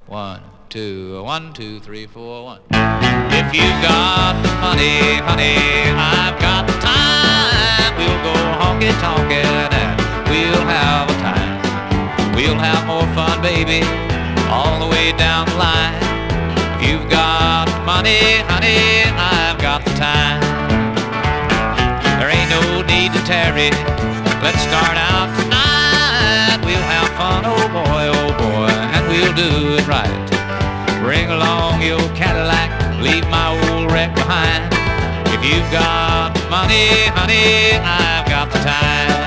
One, two, three, four, one. If you've got the money, honey, I've got the time. We'll go honky-tonkin' and we'll have a time. We'll have more fun, baby, all the way down the line. If you've got the money, honey, I've got the time. There ain't no need to tarry. Let's start out tonight. We'll have fun, oh boy, and we'll do it right. Bring along your Cadillac, leave my old wreck behind. If you've got money, honey, I've got the time.